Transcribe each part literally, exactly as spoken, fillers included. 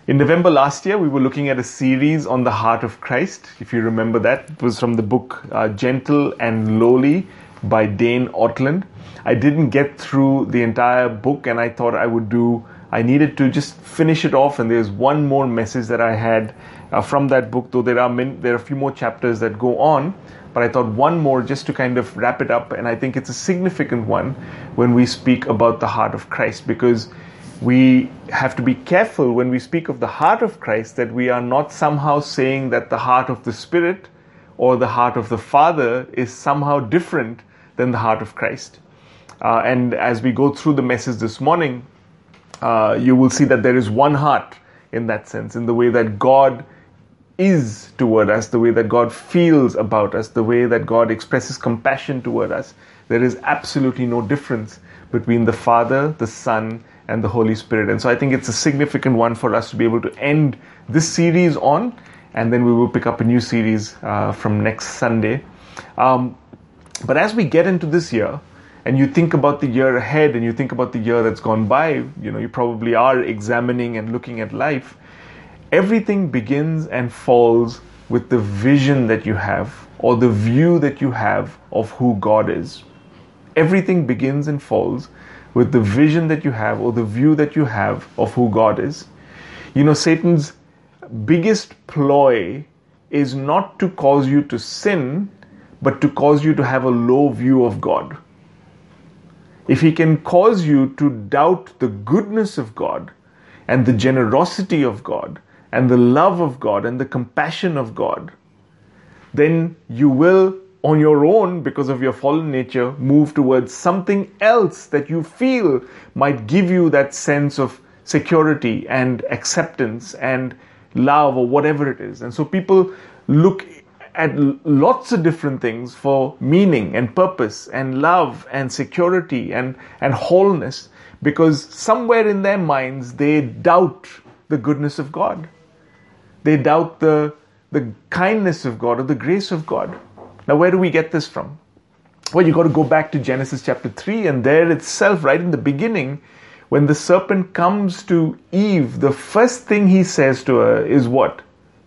In November last year, we were looking at a series on the heart of Christ. If you remember that, it was from the book uh, Gentle and Lowly by Dane Ortland. I didn't get through the entire book, and I thought I would do, I needed to just finish it off, and there's one more message that I had uh, from that book, though there are many, there are a few more chapters that go on, but I thought one more just to kind of wrap it up, and I think it's a significant one when we speak about the heart of Christ, because we have to be careful when we speak of the heart of Christ that we are not somehow saying that the heart of the Spirit or the heart of the Father is somehow different than the heart of Christ. Uh, and as we go through the message this morning, uh, you will see that there is one heart in that sense, in the way that God is toward us, the way that God feels about us, the way that God expresses compassion toward us. There is absolutely no difference between the Father, the Son, and the Holy Spirit. And so I think it's a significant one for us to be able to end this series on, and then we will pick up a new series uh, from next Sunday. Um, but as we get into this year, and you think about the year ahead, and you think about the year that's gone by, you know, you probably are examining and looking at life. Everything begins and falls with the vision that you have, or the view that you have of who God is. Everything begins and falls with the vision that you have, or the view that you have of who God is. You know, Satan's biggest ploy is not to cause you to sin, but to cause you to have a low view of God. If he can cause you to doubt the goodness of God, and the generosity of God, and the love of God, and the compassion of God, then you will, on your own, because of your fallen nature, move towards something else that you feel might give you that sense of security and acceptance and love, or whatever it is. And so people look at lots of different things for meaning and purpose and love and security and, and wholeness, because somewhere in their minds they doubt the goodness of God. They doubt the, the kindness of God or the grace of God. Now, where do we get this from? Well, you got to go back to Genesis chapter three, and there itself, right in the beginning, when the serpent comes to Eve, the first thing he says to her is what?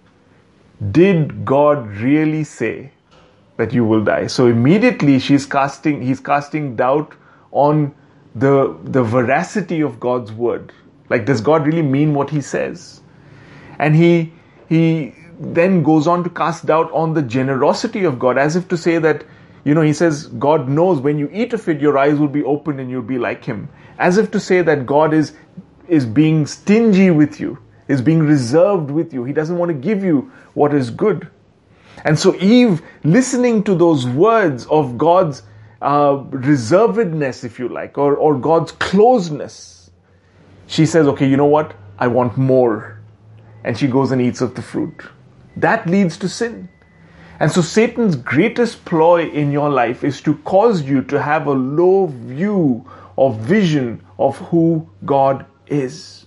Did God really say that you will die? So immediately she's casting, he's casting doubt on the, the veracity of God's word. Like, does God really mean what he says? And he, he, then goes on to cast doubt on the generosity of God, as if to say that, you know, he says, God knows when you eat of it, your eyes will be opened and you'll be like him. As if to say that God is, is being stingy with you, is being reserved with you. He doesn't want to give you what is good. And so Eve, listening to those words of God's uh, reservedness, if you like, or, or God's closeness, she says, okay, you know what? I want more. And she goes and eats of the fruit. That leads to sin. And so Satan's greatest ploy in your life is to cause you to have a low view or vision of who God is.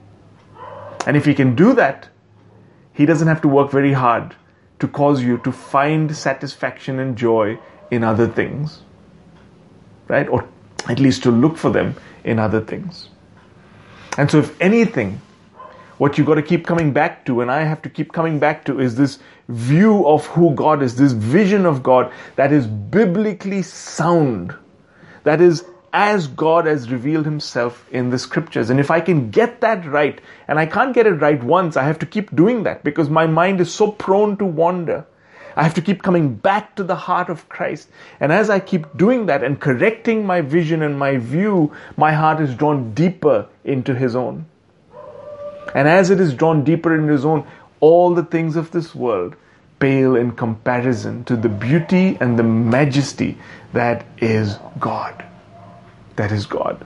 And if he can do that, he doesn't have to work very hard to cause you to find satisfaction and joy in other things. Right? Or at least to look for them in other things. And so if anything, what you got to keep coming back to, and I have to keep coming back to, is this view of who God is, this vision of God that is biblically sound, that is as God has revealed himself in the scriptures. And if I can get that right, and I can't get it right once, I have to keep doing that, because my mind is so prone to wander. I have to keep coming back to the heart of Christ. And as I keep doing that and correcting my vision and my view, my heart is drawn deeper into his own. And as it is drawn deeper in his own, all the things of this world pale in comparison to the beauty and the majesty that is God. That is God.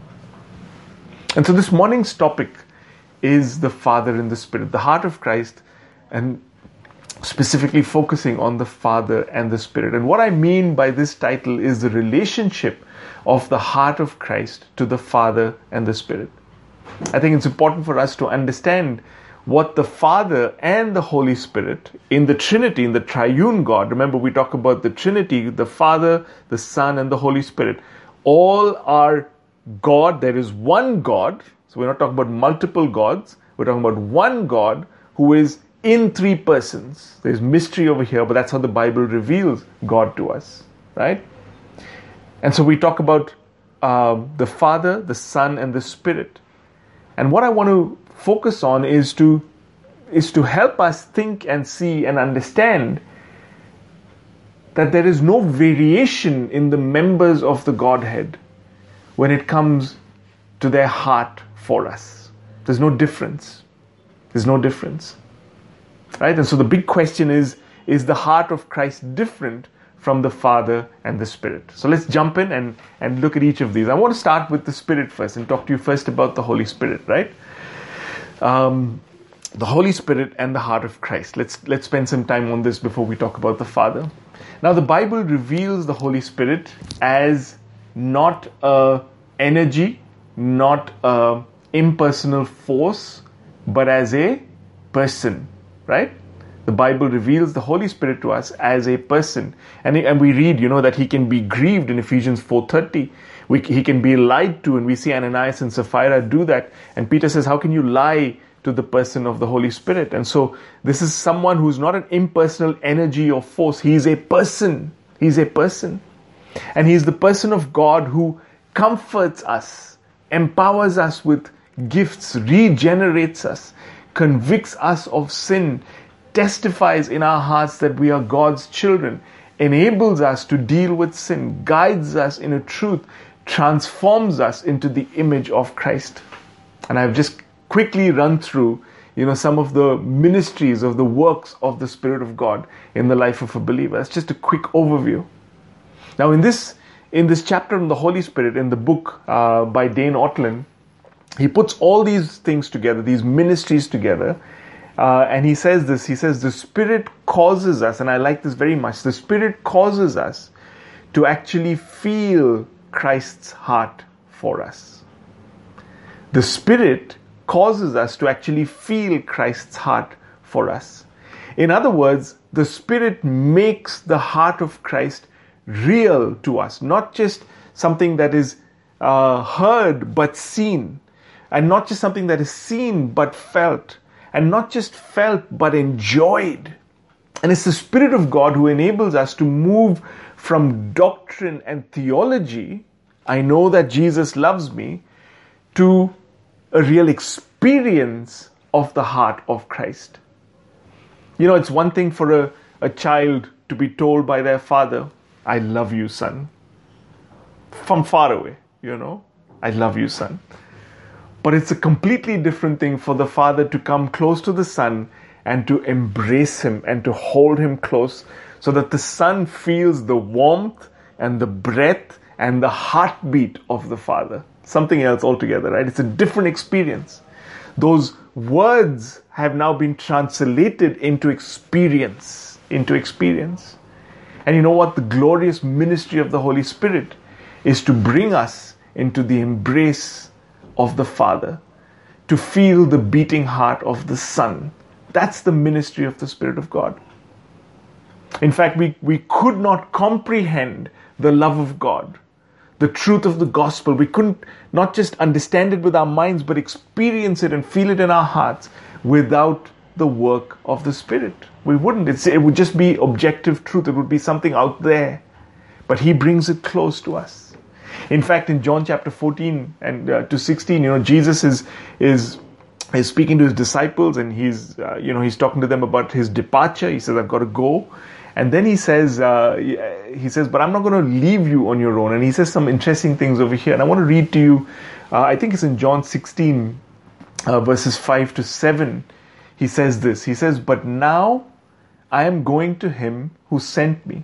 And so this morning's topic is the Father and the Spirit, the heart of Christ, and specifically focusing on the Father and the Spirit. And what I mean by this title is the relationship of the heart of Christ to the Father and the Spirit. I think it's important for us to understand what the Father and the Holy Spirit in the Trinity, in the triune God, remember we talk about the Trinity, the Father, the Son, and the Holy Spirit, all are God. There is one God, So we're not talking about multiple gods. We're talking about one God who is in three persons. There's mystery over here, but that's how the Bible reveals God to us, right? And so we talk about uh, the Father, the Son, and the Spirit. And what I want to focus on is to is to help us think and see and understand that there is no variation in the members of the Godhead when it comes to their heart for us. There's no difference. There's no difference. Right? And so the big question is, is the heart of Christ different from the Father and the Spirit? So let's jump in and, and look at each of these. I want to start with the Spirit first and talk to you first about the Holy Spirit, right? Um, the Holy Spirit and the heart of Christ. Let's, let's spend some time on this before we talk about the Father. Now, the Bible reveals the Holy Spirit as not a energy, not a impersonal force, but as a person, right? The Bible reveals the Holy Spirit to us as a person. And, and we read, you know, that he can be grieved in Ephesians four thirty. We, he can be lied to, and we see Ananias and Sapphira do that. And Peter says, how can you lie to the person of the Holy Spirit? And so this is someone who's not an impersonal energy or force. He's a person. He's a person. And he's the person of God who comforts us, empowers us with gifts, regenerates us, convicts us of sin, testifies in our hearts that we are God's children, enables us to deal with sin, guides us in a truth, transforms us into the image of Christ. And I've just quickly run through, you know, some of the ministries of the works of the Spirit of God in the life of a believer. That's just a quick overview. Now, in this in this chapter on the Holy Spirit, in the book uh, by Dane Ortlund, he puts all these things together, these ministries together, uh, and he says this. He says the Spirit causes us, and I like this very much. The Spirit causes us to actually feel Christ's heart for us. The Spirit causes us to actually feel Christ's heart for us. In other words, the Spirit makes the heart of Christ real to us, not just something that is uh, heard but seen, and not just something that is seen but felt, and not just felt but enjoyed. And it's the Spirit of God who enables us to move from doctrine and theology, I know that Jesus loves me, to a real experience of the heart of Christ. You know, it's one thing for a, a child to be told by their father, I love you, son. From far away, you know, I love you, son. But it's a completely different thing for the father to come close to the son and to embrace him and to hold him close so that the son feels the warmth and the breath and the heartbeat of the father. Something else altogether, right? It's a different experience. Those words have now been translated into experience, into experience. And you know what? The glorious ministry of the Holy Spirit is to bring us into the embrace of the Father, to feel the beating heart of the Son. That's the ministry of the Spirit of God. In fact, we, we could not comprehend the love of God, the truth of the gospel. We couldn't not just understand it with our minds, but experience it and feel it in our hearts without the work of the Spirit. We wouldn't. It's, it would just be objective truth. It would be something out there. But He brings it close to us. In fact, in John chapter fourteen and uh, to sixteen, you know, Jesus is is is speaking to His disciples, and he's uh, you know he's talking to them about His departure. He says, "I've got to go." And then he says, uh, he says, but I'm not going to leave you on your own. And he says some interesting things over here. And I want to read to you, uh, I think it's in John sixteen, uh, verses five to seven. He says this, he says, but now I am going to Him who sent me.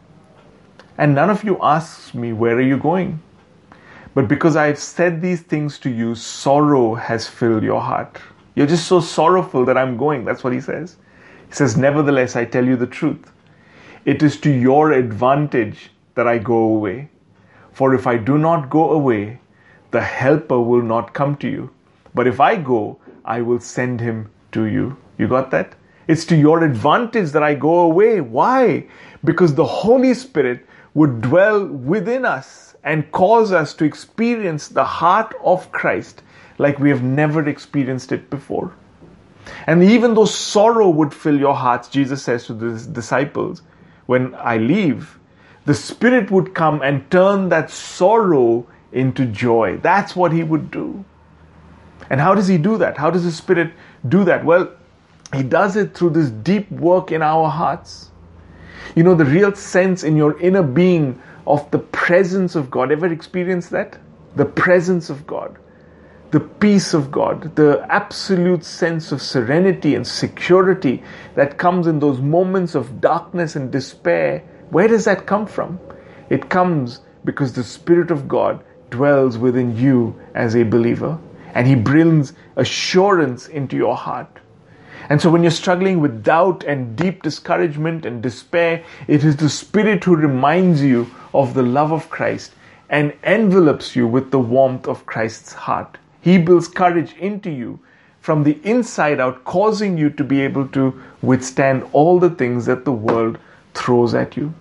And none of you asks me, where are you going? But because I have said these things to you, sorrow has filled your heart. You're just so sorrowful that I'm going. That's what he says. He says, nevertheless, I tell you the truth. It is to your advantage that I go away. For if I do not go away, the Helper will not come to you. But if I go, I will send Him to you. You got that? It's to your advantage that I go away. Why? Because the Holy Spirit would dwell within us and cause us to experience the heart of Christ like we have never experienced it before. And even though sorrow would fill your hearts, Jesus says to the disciples, when I leave, the Spirit would come and turn that sorrow into joy. That's what He would do. And how does He do that? How does the Spirit do that? Well, He does it through this deep work in our hearts. You know, the real sense in your inner being of the presence of God. Ever experienced that? The presence of God. The peace of God. The absolute sense of serenity and security that comes in those moments of darkness and despair. Where does that come from? It comes because the Spirit of God dwells within you as a believer. And He brings assurance into your heart. And so when you're struggling with doubt and deep discouragement and despair, it is the Spirit who reminds you of the love of Christ and envelops you with the warmth of Christ's heart. He builds courage into you from the inside out, causing you to be able to withstand all the things that the world throws at you.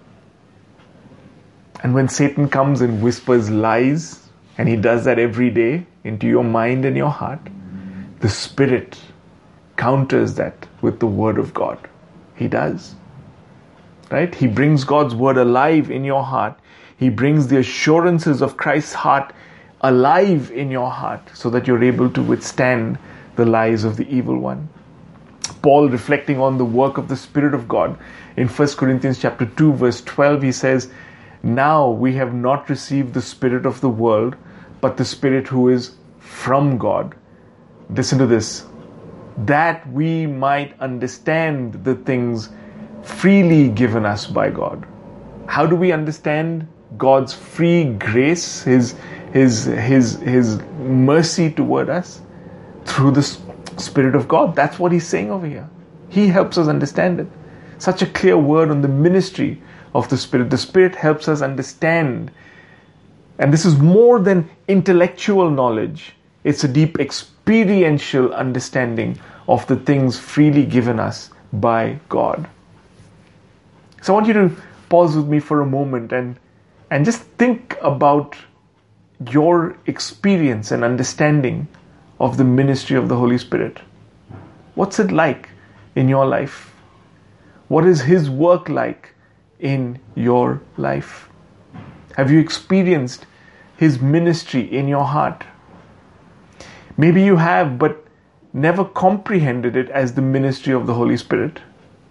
And when Satan comes and whispers lies, and he does that every day into your mind and your heart, the Spirit counters that with the Word of God. He does. Right? He brings God's Word alive in your heart. He brings the assurances of Christ's heart alive in your heart so that you're able to withstand the lies of the evil one. Paul, reflecting on the work of the Spirit of God, in First Corinthians chapter two, verse twelve, he says, now we have not received the spirit of the world, but the Spirit who is from God. Listen to this. That we might understand the things freely given us by God. How do we understand God's free grace, His, His, His, His mercy toward us? Through the Spirit of God. That's what He's saying over here. He helps us understand it. Such a clear word on the ministry of the Spirit. The Spirit helps us understand. And this is more than intellectual knowledge. It's a deep experiential understanding of the things freely given us by God. So I want you to pause with me for a moment and, and just think about your experience and understanding of the ministry of the Holy Spirit. What's it like in your life? What is His work like in your life? Have you experienced His ministry in your heart? Maybe you have, but never comprehended it as the ministry of the Holy Spirit.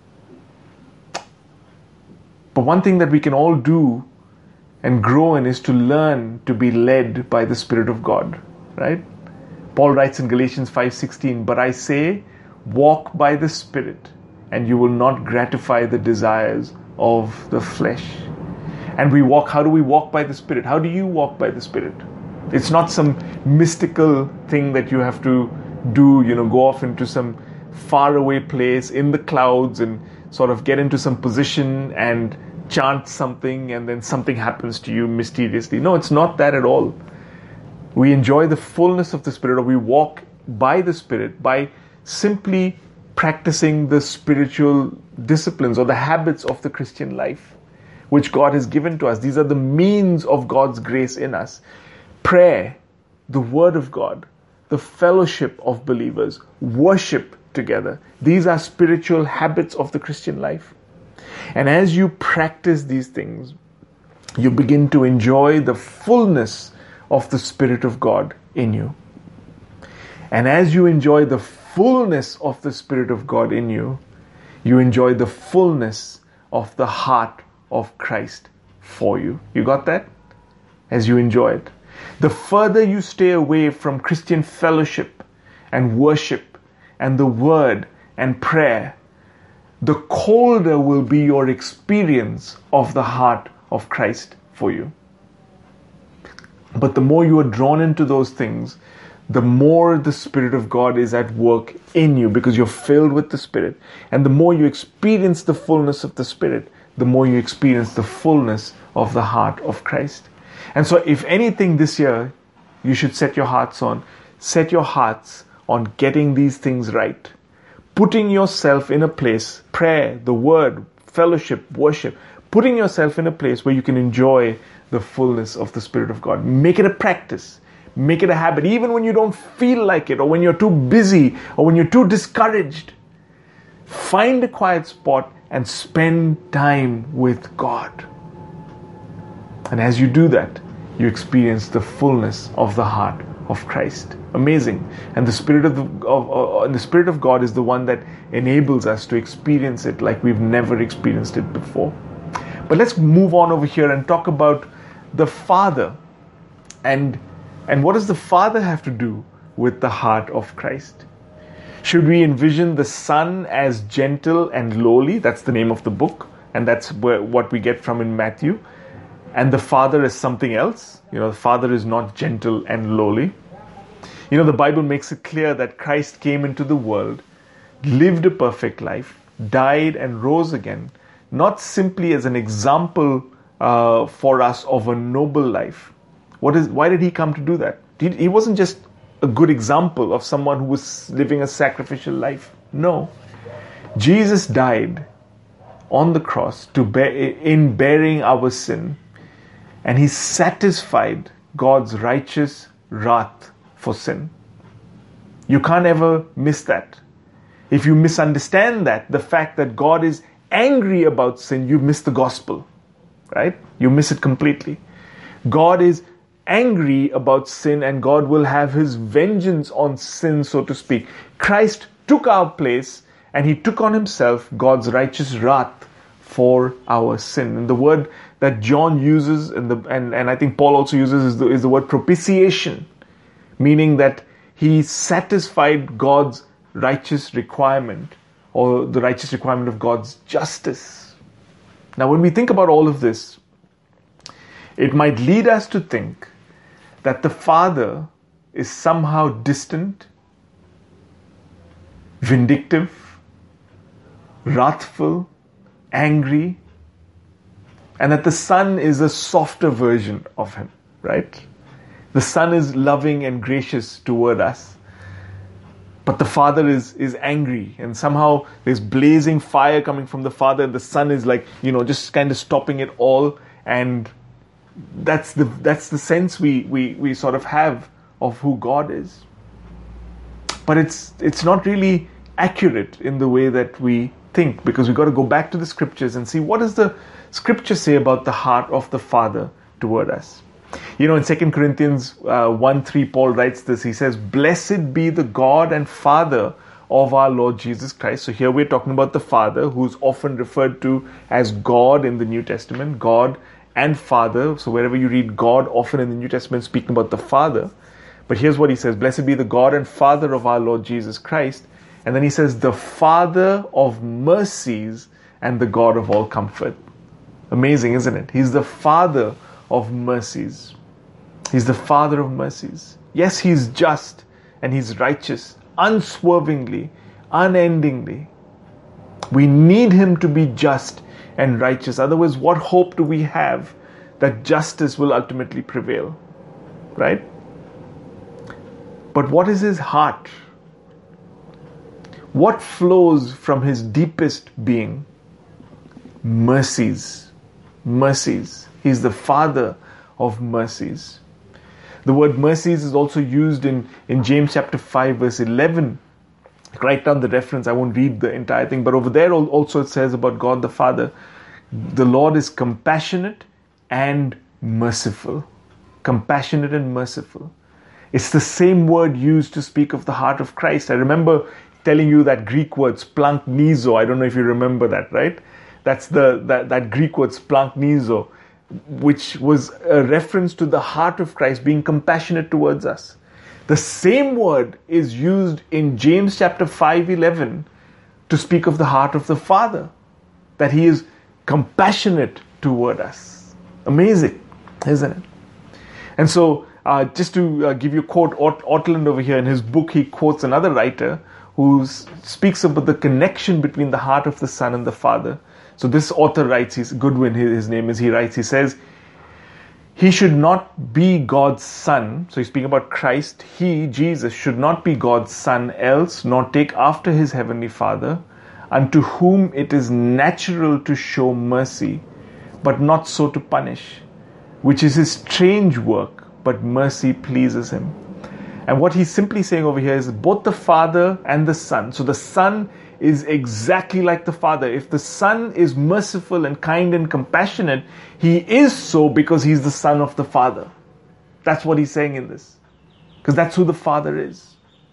But one thing that we can all do and grow in is to learn to be led by the Spirit of God, right? Paul writes in Galatians five sixteen, but I say, walk by the Spirit, and you will not gratify the desires of the flesh. And we walk, how do we walk by the Spirit? How do you walk by the Spirit? It's not some mystical thing that you have to do, you know, go off into some faraway place in the clouds and sort of get into some position and chant something and then something happens to you mysteriously. No, it's not that at all. We enjoy the fullness of the Spirit, or we walk by the Spirit by simply practicing the spiritual disciplines or the habits of the Christian life, which God has given to us. These are the means of God's grace in us. Prayer, the Word of God, the fellowship of believers, worship together. These are spiritual habits of the Christian life. And as you practice these things, you begin to enjoy the fullness of the Spirit of God in you. And as you enjoy the fullness of the Spirit of God in you, you enjoy the fullness of the heart of Christ for you. You got that? As you enjoy it. The further you stay away from Christian fellowship and worship and the Word and prayer, the colder will be your experience of the heart of Christ for you. But the more you are drawn into those things, the more the Spirit of God is at work in you because you're filled with the Spirit. And the more you experience the fullness of the Spirit, the more you experience the fullness of the heart of Christ. And so if anything this year, you should set your hearts on, set your hearts on getting these things right. Putting yourself in a place, prayer, the Word, fellowship, worship, putting yourself in a place where you can enjoy the fullness of the Spirit of God. Make it a practice. Make it a habit, even when you don't feel like it, or when you're too busy, or when you're too discouraged. Find a quiet spot and spend time with God. And as you do that, you experience the fullness of the heart of Christ. Amazing. And the Spirit of, the, of, of the Spirit of God is the one that enables us to experience it like we've never experienced it before. But let's move on over here and talk about the Father. And, and what does the Father have to do with the heart of Christ? Should we envision the Son as gentle and lowly? That's the name of the book. And that's where, what we get from in Matthew. And the Father is something else. You know, the Father is not gentle and lowly. You know, the Bible makes it clear that Christ came into the world, lived a perfect life, died and rose again, not simply as an example uh, for us of a noble life. What is? Why did he come to do that? He, he wasn't just a good example of someone who was living a sacrificial life. No. Jesus died on the cross to bear, in bearing our sin, and he satisfied God's righteous wrath for sin. You can't ever miss that. If you misunderstand that, the fact that God is angry about sin, you miss the gospel, right? You miss it completely. God is angry about sin, and God will have his vengeance on sin, so to speak. Christ took our place, and he took on himself God's righteous wrath for our sin. And the word that John uses, and, the, and, and I think Paul also uses, is the, is the word propitiation, meaning that he satisfied God's righteous requirement, or the righteous requirement of God's justice. Now, when we think about all of this, it might lead us to think that the Father is somehow distant, vindictive, wrathful, angry, and that the Son is a softer version of him, right? The Son is loving and gracious toward us, but the Father is, is angry, and somehow there's blazing fire coming from the Father, and the Son is like, you know, just kind of stopping it all. And that's the that's the sense we, we, we sort of have of who God is. But it's it's not really accurate in the way that we think, because we've got to go back to the scriptures and see what does the scripture say about the heart of the Father toward us. You know, in Second Corinthians uh, one three, Paul writes this. He says, "Blessed be the God and Father of our Lord Jesus Christ." So here we're talking about the Father, who's often referred to as God in the New Testament, God and Father. So wherever you read God, often in the New Testament, speaking about the Father. But here's what he says: "Blessed be the God and Father of our Lord Jesus Christ." And then he says, "the Father of mercies and the God of all comfort." Amazing, isn't it? He's the Father of mercies. He's the Father of mercies. Yes, he's just and he's righteous, unswervingly, unendingly. We need him to be just and righteous. Otherwise, what hope do we have that justice will ultimately prevail? Right? But what is his heart? What flows from his deepest being? Mercies. Mercies. He's the Father of mercies. The word mercies is also used in, in James chapter five, verse eleven. Write down the reference. I won't read the entire thing. But over there also it says about God the Father, the Lord is compassionate and merciful. Compassionate and merciful. It's the same word used to speak of the heart of Christ. I remember telling you that Greek word, splanknizo. I don't know if you remember that, right? That's the that, that Greek word, splanknizo, which was a reference to the heart of Christ being compassionate towards us. The same word is used in James chapter five eleven to speak of the heart of the Father, that he is compassionate toward us. Amazing, isn't it? And so, uh, just to uh, give you a quote, Ort- Ortland over here in his book, he quotes another writer who s- speaks about the connection between the heart of the Son and the Father. So this author writes, he's Goodwin, his, his name is, he writes, he says, "He should not be God's son." So he's speaking about Christ. He, Jesus, should not be God's son else, nor take after his heavenly Father, unto whom it is natural to show mercy, but not so to punish, which is his strange work, but mercy pleases him. And what he's simply saying over here is both the Father and the Son. So the Son is exactly like the Father. If the Son is merciful and kind and compassionate, he is so because he's the Son of the Father. That's what he's saying in this. Because that's who the Father is.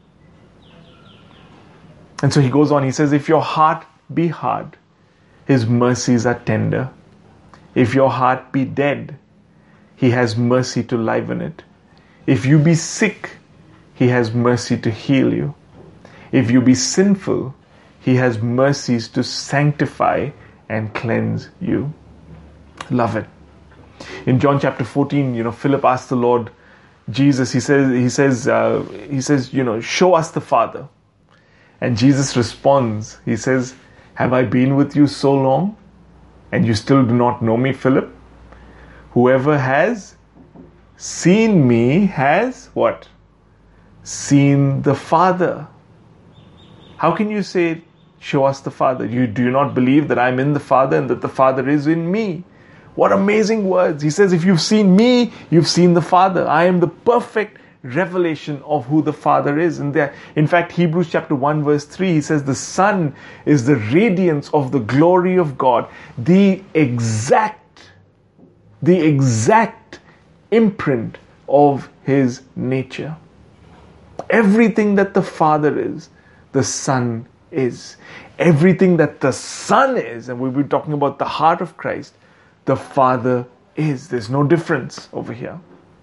And so he goes on, he says, if your heart be hard, his mercies are tender. If your heart be dead, he has mercy to liven it. If you be sick, he has mercy to heal you. If you be sinful, he has mercies to sanctify and cleanse you. Love it. In John chapter fourteen, you know, Philip asked the Lord Jesus, he says, he says, uh, he says, you know, show us the Father. And Jesus responds, he says, have I been with you so long, and you still do not know me, Philip? Whoever has seen me has what? Seen the Father. How can you say, show us the Father? You do not believe that I'm in the Father and that the Father is in me. What amazing words. He says, if you've seen me, you've seen the Father. I am the perfect revelation of who the Father is. And there, in fact, Hebrews chapter one verse three, he says, the Son is the radiance of the glory of God, the exact, the exact imprint of his nature. Everything that the Father is, the Son is. Everything that the Son is, and we've been talking about the heart of Christ, the Father is. There's no difference over here.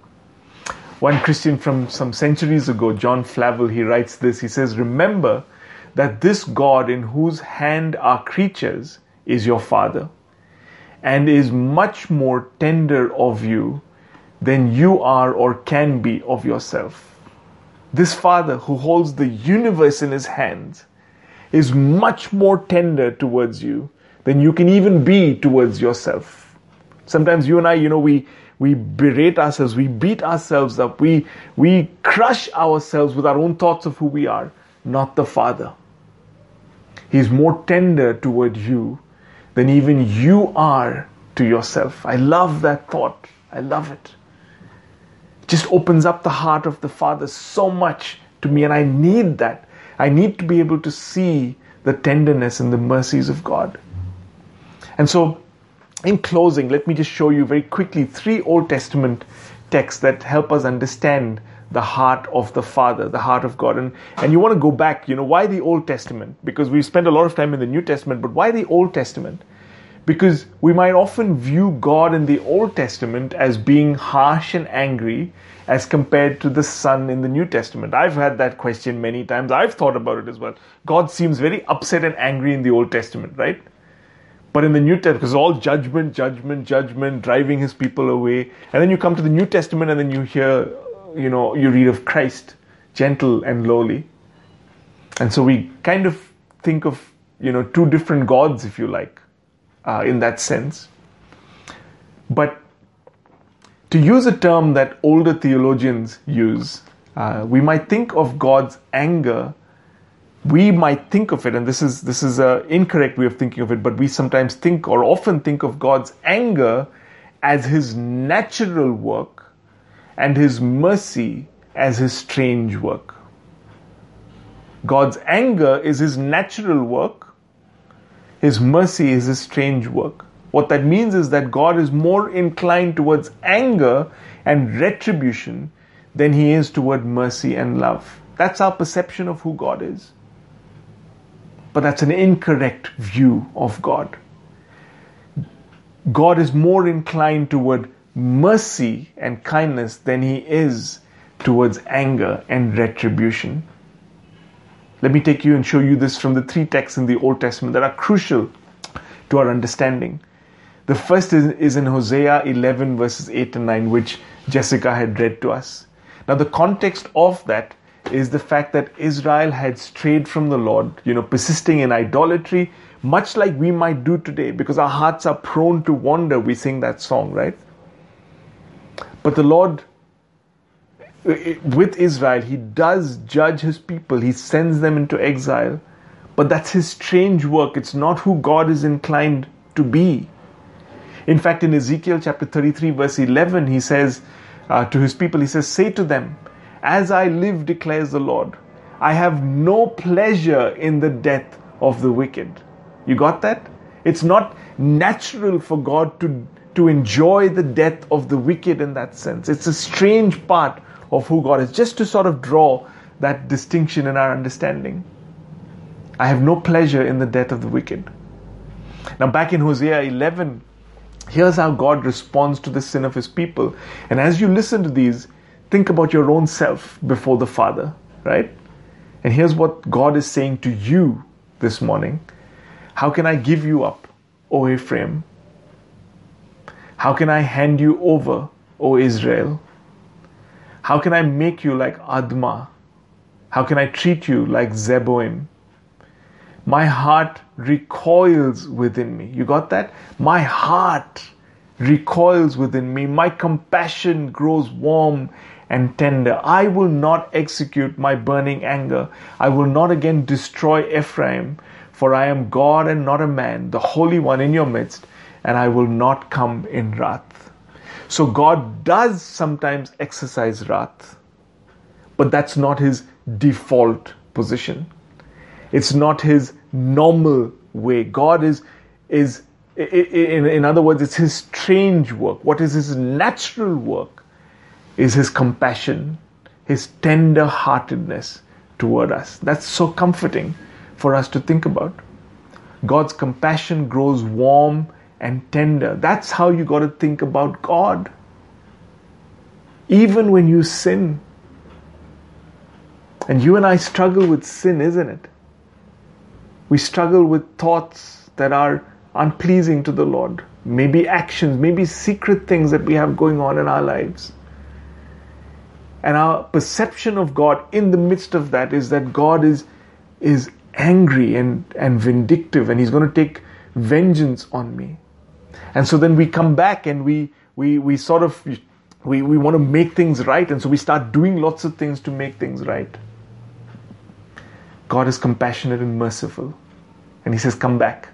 One Christian from some centuries ago, John Flavel, he writes this. He says, remember that this God in whose hand are creatures is your Father, and is much more tender of you than you are or can be of yourself. This Father who holds the universe in his hands is much more tender towards you than you can even be towards yourself. Sometimes you and I, you know, we we berate ourselves, we beat ourselves up, we we crush ourselves with our own thoughts of who we are, not the Father. He's more tender toward you than even you are to yourself. I love that thought. I love it. It just opens up the heart of the Father so much to me, and I need that. I need to be able to see the tenderness and the mercies of God. And so, in closing, let me just show you very quickly three Old Testament texts that help us understand the heart of the Father, the heart of God. And, and you want to go back, you know, why the Old Testament? Because we spend a lot of time in the New Testament, but why the Old Testament? Because we might often view God in the Old Testament as being harsh and angry as compared to the Son in the New Testament. I've had that question many times. I've thought about it as well. God seems very upset and angry in the Old Testament, right? But in the New Testament, because all judgment, judgment, judgment, driving his people away. And then you come to the New Testament and then you hear, you know, you read of Christ, gentle and lowly. And so we kind of think of, you know, two different gods, if you like, uh, in that sense. But to use a term that older theologians use, uh, we might think of God's anger. We might think of it, and this is this is an incorrect way of thinking of it, but we sometimes think or often think of God's anger as his natural work and his mercy as his strange work. God's anger is his natural work. His mercy is his strange work. What that means is that God is more inclined towards anger and retribution than he is toward mercy and love. That's our perception of who God is. But that's an incorrect view of God. God is more inclined toward mercy and kindness than he is towards anger and retribution. Let me take you and show you this from the three texts in the Old Testament that are crucial to our understanding. The first is, is in Hosea eleven verses eight and nine, which Jessica had read to us. Now the context of that is the fact that Israel had strayed from the Lord, you know, persisting in idolatry, much like we might do today, because our hearts are prone to wander. We sing that song, right? But the Lord, with Israel, he does judge his people. He sends them into exile. But that's his strange work. It's not who God is inclined to be. In fact, in Ezekiel chapter thirty-three, verse eleven, he says, uh, to his people. He says, say to them, as I live, declares the Lord, I have no pleasure in the death of the wicked. You got that? It's not natural for God to, to enjoy the death of the wicked in that sense. It's a strange part of who God is, just to sort of draw that distinction in our understanding. I have no pleasure in the death of the wicked. Now back in Hosea eleven, here's how God responds to the sin of his people. And as you listen to these, think about your own self before the Father, right? And here's what God is saying to you this morning. How can I give you up, O Ephraim? How can I hand you over, O Israel? How can I make you like Admah? How can I treat you like Zeboim? My heart recoils within me. You got that? My heart recoils within me. My compassion grows warm and tender. I will not execute my burning anger. I will not again destroy Ephraim, for I am God and not a man, the Holy One in your midst, and I will not come in wrath. So God does sometimes exercise wrath, but that's not his default position. It's not his normal way. God is, is in, in other words, it's his strange work. What is his natural work is his compassion, his tender-heartedness toward us. That's so comforting for us to think about. God's compassion grows warm and tender. That's how you got to think about God. Even when you sin. And you and I struggle with sin, isn't it? We struggle with thoughts that are unpleasing to the Lord. Maybe actions, maybe secret things that we have going on in our lives. And our perception of God in the midst of that is that God is, is angry and, and vindictive, and he's going to take vengeance on me. And so then we come back and we we we sort of we, we want to make things right, and so we start doing lots of things to make things right. God is compassionate and merciful. And he says, come back.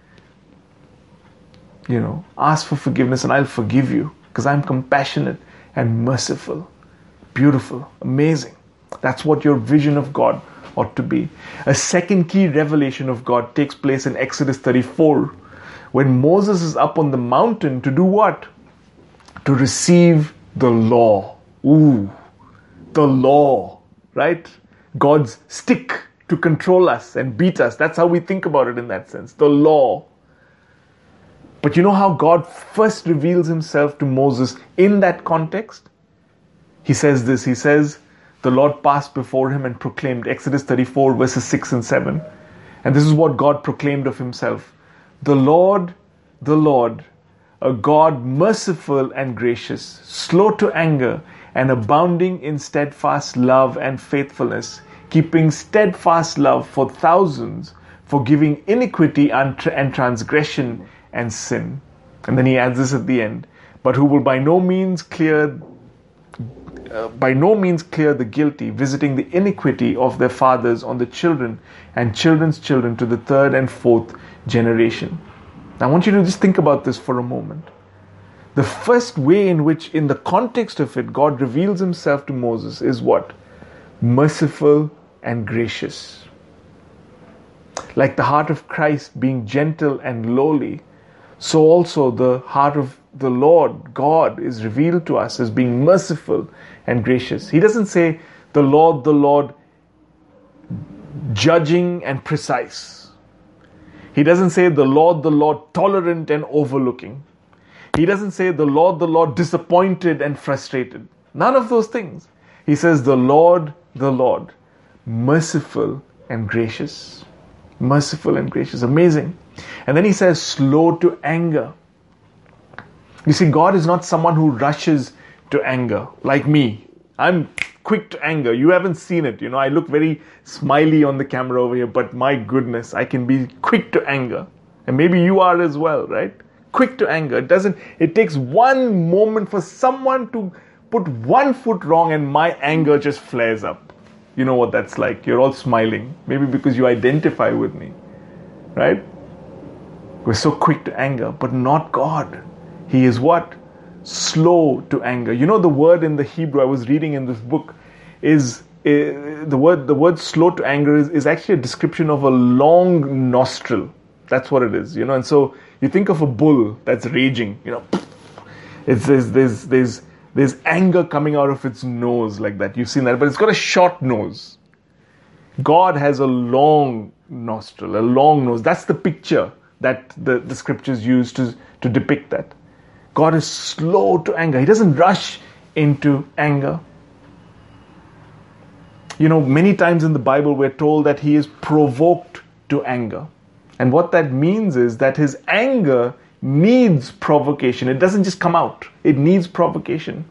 You know, ask for forgiveness and I'll forgive you, because I'm compassionate and merciful. Beautiful, amazing. That's what your vision of God ought to be. A second key revelation of God takes place in Exodus thirty-four, when Moses is up on the mountain to do what? To receive the law. Ooh, the law, right? God's stick to control us and beat us. That's how we think about it in that sense. The law. But you know how God first reveals himself to Moses in that context? He says this. He says, the Lord passed before him and proclaimed, Exodus thirty-four verses six and seven. And this is what God proclaimed of himself. The Lord, the Lord, a God merciful and gracious, slow to anger and abounding in steadfast love and faithfulness, keeping steadfast love for thousands, forgiving iniquity and, tra- and transgression and sin. And then he adds this at the end, but who will by no means clear, uh, by no means clear the guilty, visiting the iniquity of their fathers on the children and children's children to the third and fourth generation. Now I want you to just think about this for a moment. The first way in which, in the context of it, God reveals himself to Moses is what? Merciful and gracious. Like the heart of Christ being gentle and lowly, so also the heart of the Lord, God, is revealed to us as being merciful and gracious. He doesn't say the Lord, the Lord, judging and precise. He doesn't say the Lord, the Lord, tolerant and overlooking. He doesn't say the Lord, the Lord, disappointed and frustrated. None of those things. He says the Lord, the Lord, merciful and gracious. Merciful and gracious. Amazing. And then he says slow to anger. You see, God is not someone who rushes to anger like me. I'm quick to anger. You haven't seen it. You know, I look very smiley on the camera over here, but my goodness, I can be quick to anger. And maybe you are as well, right? Quick to anger. It doesn't, it takes one moment for someone to put one foot wrong and my anger just flares up. You know what that's like. You're all smiling. Maybe because you identify with me, right? We're so quick to anger, but not God. He is what? slow to anger. You know, the word in the Hebrew I was reading in this book is uh, the word the word slow to anger is, is actually a description of a long nostril. That's what it is, you know. And so you think of a bull that's raging, you know, it's there's there's there's there's anger coming out of its nose like that. You've seen that, but it's got a short nose. God has a long nostril, a long nose. That's the picture that the, the scriptures use to, to depict that. God is slow to anger. He doesn't rush into anger. You know, many times in the Bible we're told that he is provoked to anger. And what that means is that his anger needs provocation. It doesn't just come out. It needs provocation.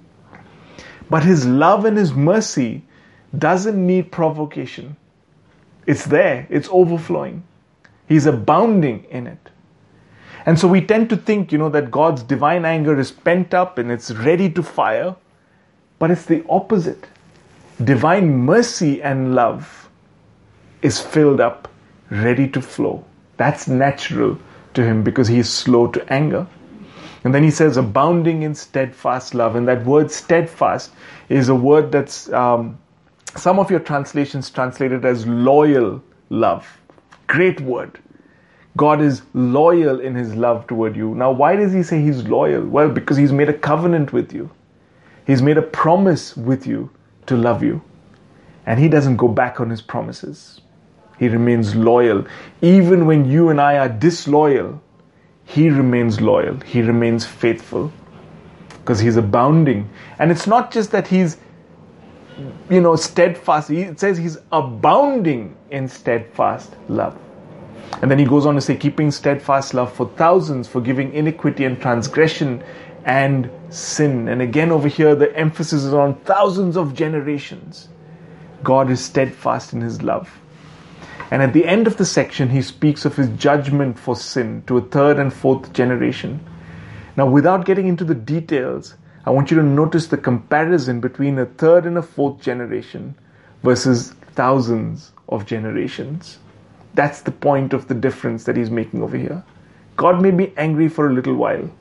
But his love and his mercy doesn't need provocation. It's there. It's overflowing. He's abounding in it. And so we tend to think, you know, that God's divine anger is pent up and it's ready to fire. But it's the opposite. Divine mercy and love is filled up, ready to flow. That's natural to him because he is slow to anger. And then he says, abounding in steadfast love. And that word steadfast is a word that's, um, some of your translations translate it as loyal love. Great word. God is loyal in his love toward you. Now, why does he say he's loyal? Well, because he's made a covenant with you. He's made a promise with you to love you. And he doesn't go back on his promises. He remains loyal. Even when you and I are disloyal, he remains loyal. He remains faithful. Because he's abounding. And it's not just that he's, you know, steadfast. It says he's abounding in steadfast love. And then he goes on to say, keeping steadfast love for thousands, forgiving iniquity and transgression and sin. And again over here, the emphasis is on thousands of generations. God is steadfast in his love. And at the end of the section, he speaks of his judgment for sin to a third and fourth generation. Now, without getting into the details, I want you to notice the comparison between a third and a fourth generation versus thousands of generations. That's the point of the difference that he's making over here. God may be angry for a little while,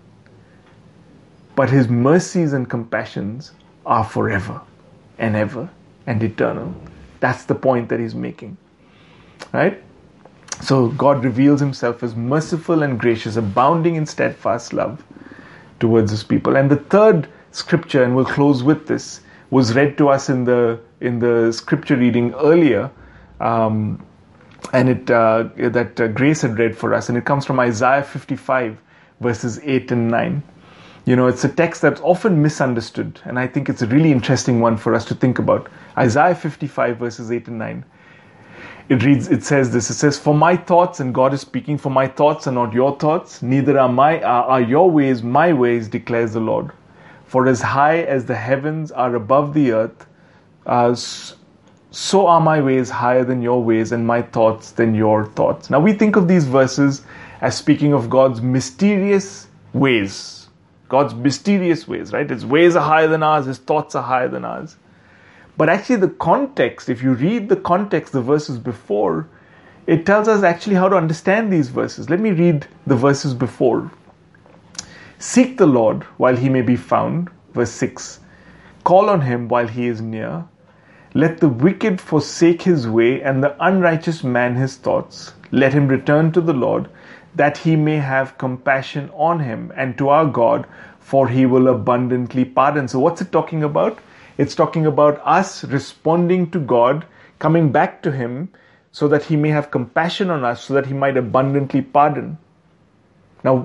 but his mercies and compassions are forever and ever and eternal. That's the point that he's making. Right? So God reveals himself as merciful and gracious, abounding in steadfast love towards his people. And the third scripture, and we'll close with this, was read to us in the in the scripture reading earlier, um, and it uh, that uh, Grace had read for us, and it comes from Isaiah fifty-five, verses eight and nine. You know, it's a text that's often misunderstood, and I think it's a really interesting one for us to think about. Isaiah fifty-five, verses eight and nine. It reads, it says this, it says, for my thoughts, and God is speaking, for my thoughts are not your thoughts, neither are my are, are your ways my ways, declares the Lord. For as high as the heavens are above the earth, uh, so are my ways higher than your ways, and my thoughts than your thoughts. Now we think of these verses as speaking of God's mysterious ways. God's mysterious ways, right? His ways are higher than ours, his thoughts are higher than ours. But actually the context, if you read the context, the verses before, it tells us actually how to understand these verses. Let me read the verses before. Seek the Lord while he may be found, verse six. Call on him while he is near. Let the wicked forsake his way and the unrighteous man his thoughts. Let him return to the Lord, that he may have compassion on him, and to our God, for he will abundantly pardon. So what's it talking about? It's talking about us responding to God, coming back to him so that he may have compassion on us, so that he might abundantly pardon. Now,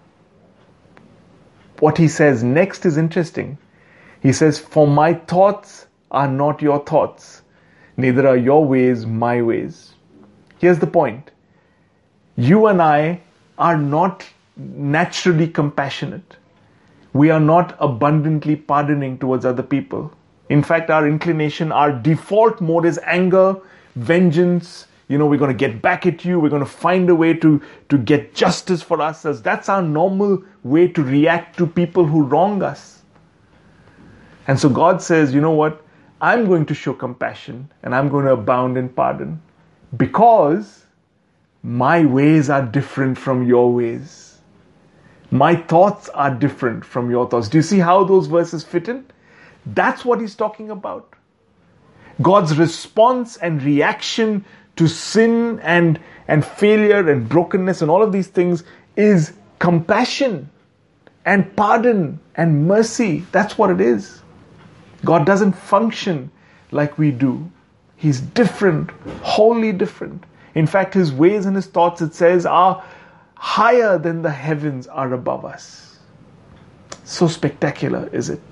what he says next is interesting. He says, for my thoughts are not your thoughts, neither are your ways my ways. Here's the point. You and I are not naturally compassionate. We are not abundantly pardoning towards other people. In fact, our inclination, our default mode is anger, vengeance. You know, we're going to get back at you. We're going to find a way to, to get justice for ourselves. That's our normal way to react to people who wrong us. And so God says, you know what? I'm going to show compassion and I'm going to abound in pardon because my ways are different from your ways. My thoughts are different from your thoughts. Do you see how those verses fit in? That's what he's talking about. God's response and reaction to sin and, and failure and brokenness and all of these things is compassion and pardon and mercy. That's what it is. God doesn't function like we do. He's different, wholly different. In fact, his ways and his thoughts, it says, are higher than the heavens are above us. So spectacular, is it?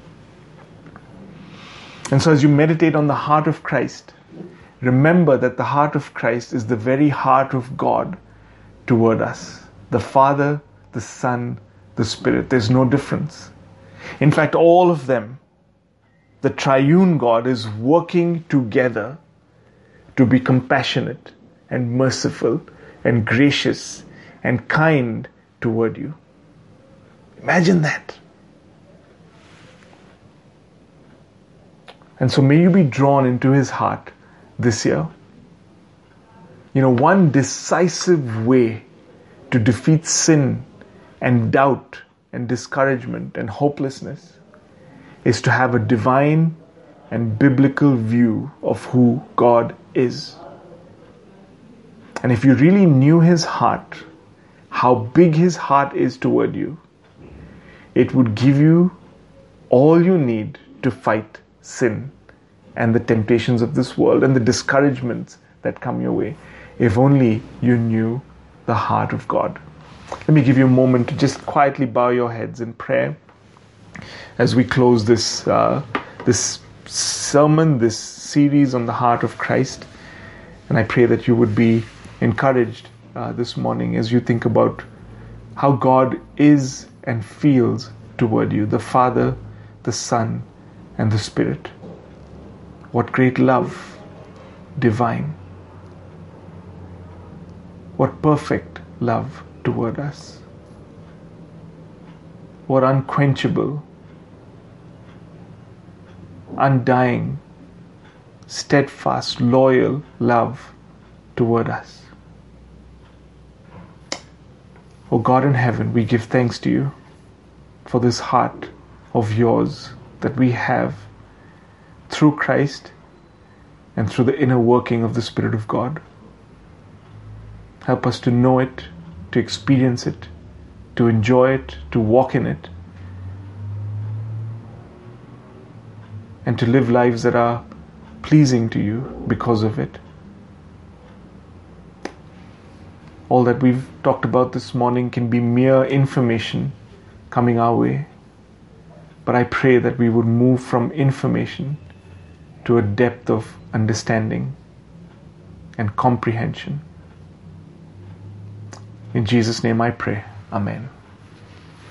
And so as you meditate on the heart of Christ, remember that the heart of Christ is the very heart of God toward us. The Father, the Son, the Spirit. There's no difference. In fact, all of them, the triune God is working together to be compassionate and merciful and gracious and kind toward you. Imagine that. And so may you be drawn into his heart this year. You know, one decisive way to defeat sin and doubt and discouragement and hopelessness is to have a divine and biblical view of who God is. And if you really knew his heart, how big his heart is toward you, it would give you all you need to fight sin and the temptations of this world and the discouragements that come your way, if only you knew the heart of God. Let me give you a moment to just quietly bow your heads in prayer as we close this uh, this sermon, this series on the heart of Christ. And I pray that you would be encouraged uh, this morning as you think about how God is and feels toward you, the Father, the Son, and the Spirit. What great love, divine. What perfect love toward us. What unquenchable, undying, steadfast, loyal love toward us. Oh God in heaven, we give thanks to you for this heart of yours that we have through Christ and through the inner working of the Spirit of God. Help us to know it, to experience it, to enjoy it, to walk in it, and to live lives that are pleasing to you because of it. All that we've talked about this morning can be mere information coming our way. But I pray that we would move from information to a depth of understanding and comprehension. In Jesus' name I pray. Amen.